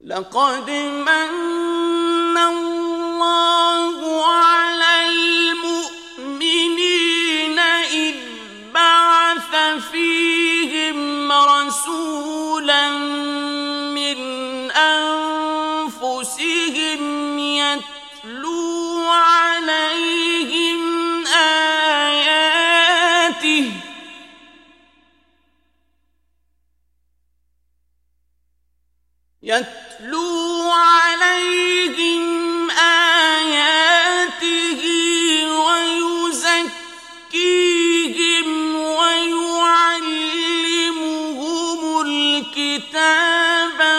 لقد من الله على المؤمنين إذ بعث فيهم رسولا من أنفسهم يتلو عليهم آياته ويزكيهم ويعلمهم الكتاب